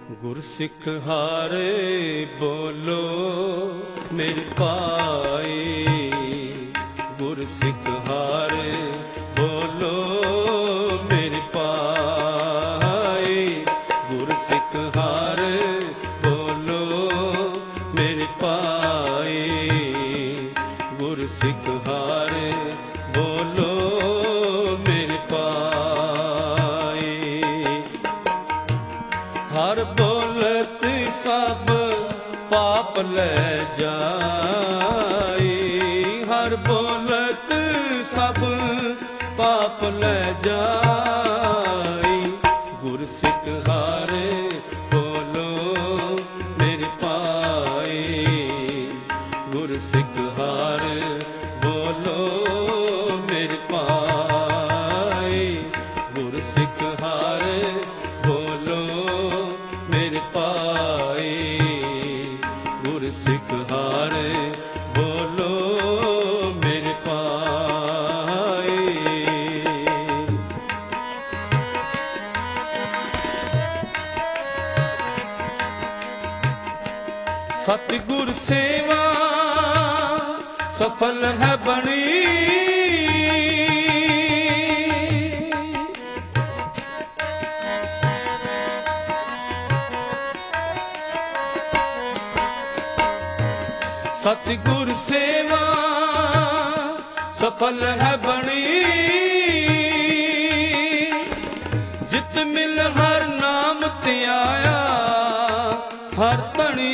गुरसिख हारे बोलो मेरे पाए, गुरसिख हारे बोलो मेरे पाए, गुरसिख हारे बोलो मेरे पाए, गुरसिख हारे बोलो मेरे पाए। हर बोलत सब पाप ले जाए, हर बोलत सब पाप ले जाए, गुरसिख हारे बोलो मेरे पाए, गुरसिख हारे बोलो मेरे पाए, गुरसिख हारे बोलो मेरे पाए, गुरसिख हारे बोलो मेरे पाए। सतगुर सेवा सफल है बनी, सतगुर सेवा सफल है बनी, जित मिल हर नाम त्याया हर धनी,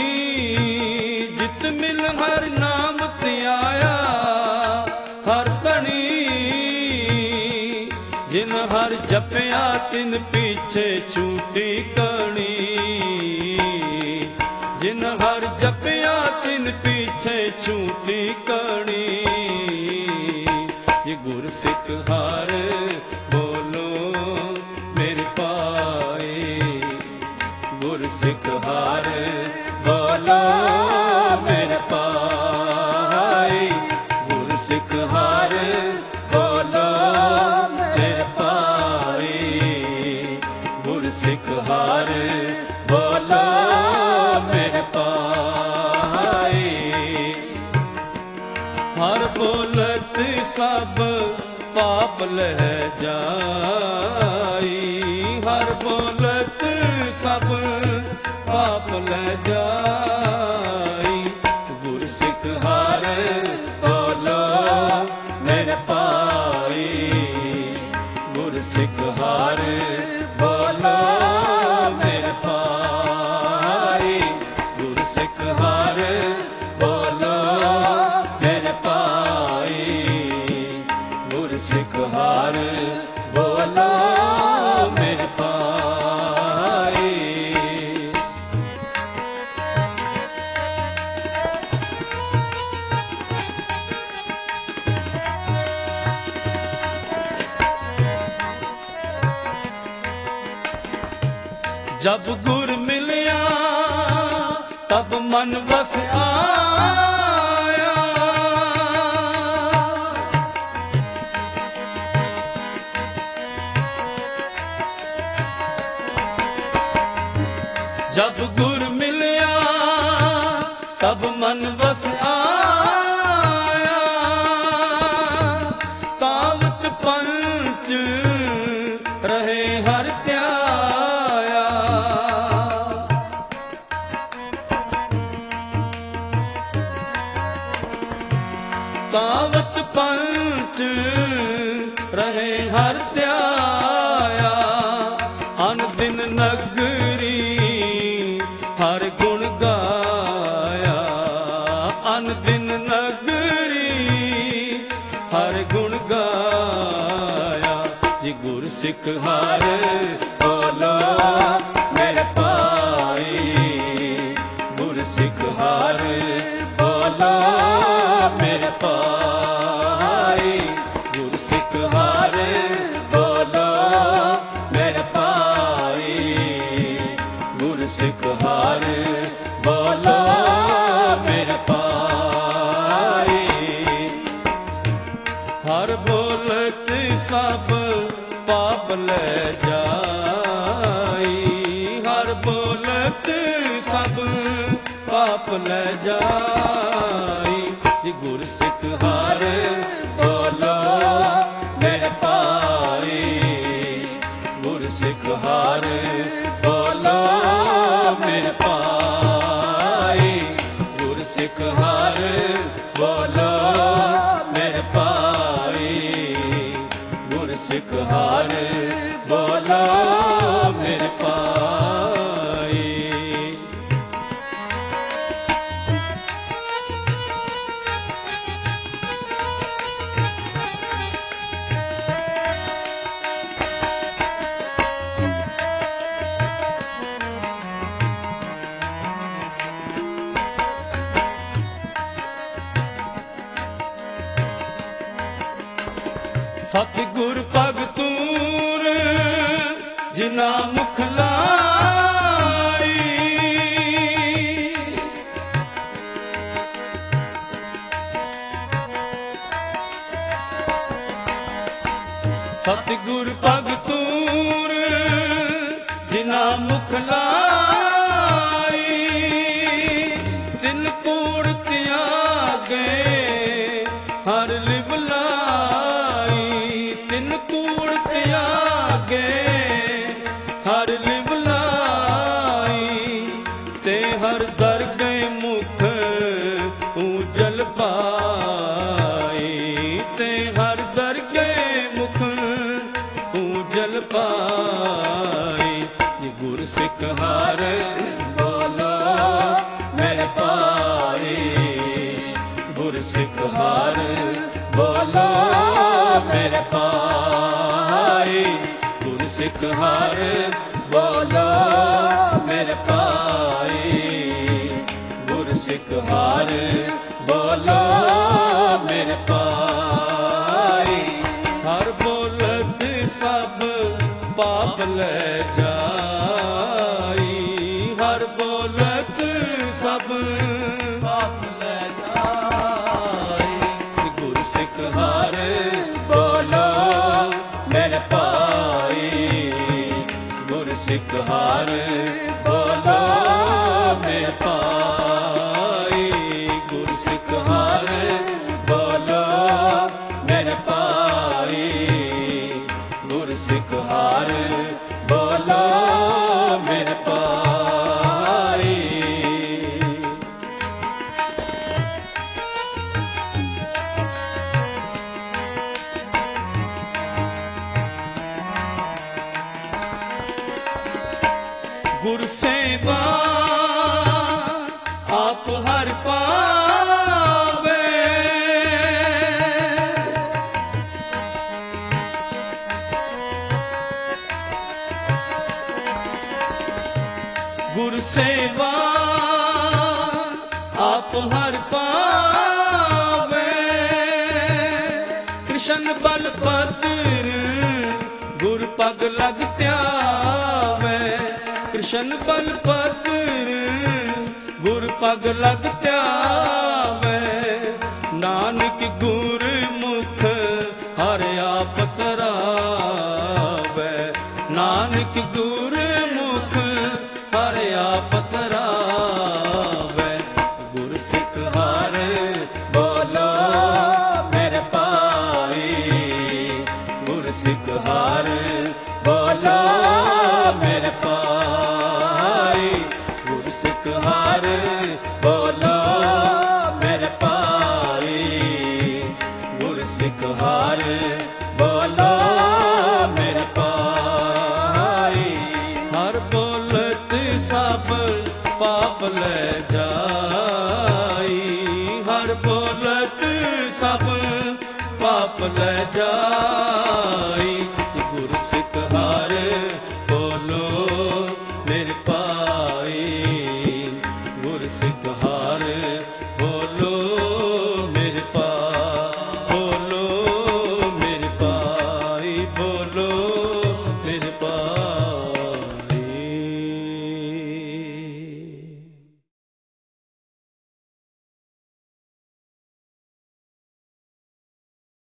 जित मिल हर नाम त्याया हर धनी, जिन हर जपया तिन पीछे छूटी कणी, जिन हर जपया तिन पीछे छूटी कणी, ये गुरसिख हारे बोलो मेरे पाए, गुरसिख हारे बोलो मेरे पाए, गुरसिख हारे बोलो मेरे पाए, गुरसिख हारे बोलो मेरे पाए। हर बोलत सब पाप लह जाई, हर बोलत सब पाप लह जाई, गुरसिख हारे बोलो मेरे पाए, गुरसिख हारे बोलो मेरे पाए, गुरसिख हारे बोलो मेरे पाए, गुरसिख हारे बोलो मेरे पाए। जब गुर मिलया तब मन बस आया, जब गुर मिलया तब मन बस आया, तावत पंच रहे हर त्याया, तावत पंच रहे हर त्याया, अन दिन नगरी हर गुण गाया, अन दिन नगरी हर गुण गाया, जी गुरसिख हारे बोलो मेरे पाए, गुरसिख हारे बोलो मेरे पाए, गुरसिख हारे बोलो मेरे पाए, गुरसिख हारे बोलो मेरे पाए। हर बोलत सब पाप ले जाई, हर बोल बोलत सब पाप ले जाई। जी गुर सिख हार बोलो मेरे पाई, गुर सिख हार बोलो मेरे पाई, गुर सिख हार बोलो मेरे पाई, गुर सिख हार बोलो मेरे पाई। सतगुर भगतूर जिना मुख लाई, सतगुर भगतूर जिना मुख लाई, तिन कूड़ त्यागे हर लिव लाई, तिन कूड़ त्यागे हर लिव लाई, ते हर दर गए मुख ऊजल पाई, ते हर दर गए मुख ऊजल पाई। ये गुर सिख हार बोलो मेरे पाई, गुर सिख हार बोलो मेरे पाई, गुर सिख हार बोलो मेरे पाई, गुर सिख हार बोलो मेरे पाई। हर बोलत सब पाप ले जाई, हर बोलत सब पाप ले जाई। गुर सिख हार बोलो मेरे पाई, गुर सिख हार बोलो मेरे पाई, गुर सिख हार बोलो मेरे पाई, गुर सिख हार बोलो मेरे पाई। गुर सेवा आप हर पावे, गुर सेवा आप हर पावे, कृष्ण बल पत्र गुर पग लग त्यावे, कृष्ण बल पत्र गुर पग लग त्यावे, नानक गुर मुख हर आप करावे, नानक गुर